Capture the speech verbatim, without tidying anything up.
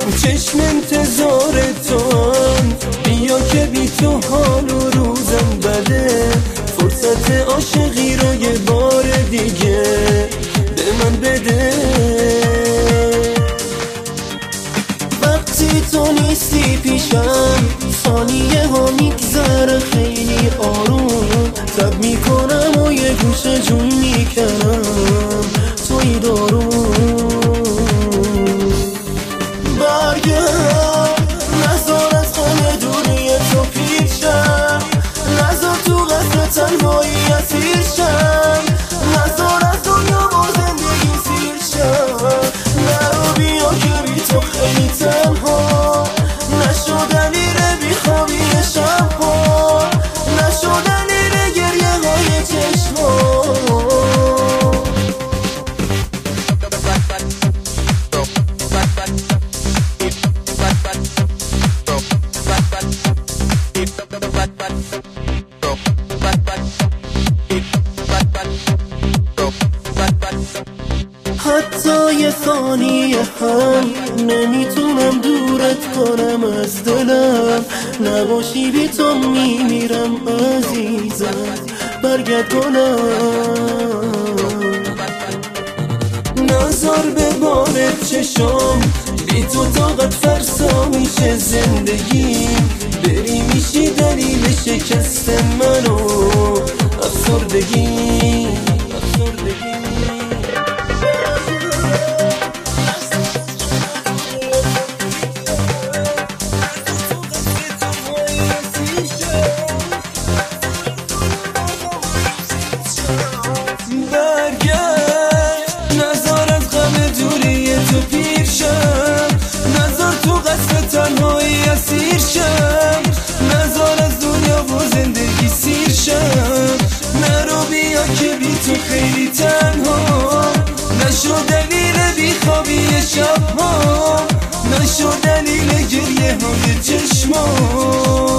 چشم انتظار تو هم، بیا که بی تو حال و روزم بده. فرصت عاشقی رو یه بار دیگه به من بده. وقتی تو نیستی پیشم ثانیه ها میگذره خیلی آروم. تب میکنم و یه گوشه جون میکنم توی دارون. برگرد نزار از غم دوری تو پیشم، نزار تو قصر تنهایی اسیر شم، نزار از دنیا با زندگی سیر شم. نرو بیا که بی تو خیلی تنها، نشدنی ره بی خوابی شبها، نشدنی ره گریه های چشما. حتی یه ثانیه هم نمیتونم دورت کنم از دلم. نباشی بی تو میمیرم عزیزم، برگرد کنم. نظر به بارت چشم، بی تو طاقت فرسا میشه زندگی. بری میشی دلیل شکست منو افسردگی. تنهایی اسیر شم، نزار از دنیا و زندگی سیر شم. نرو بیا که بی تو خیلی تنها، نشو دلیل بی خوابی شبها، نشو دلیل گریه های چشما.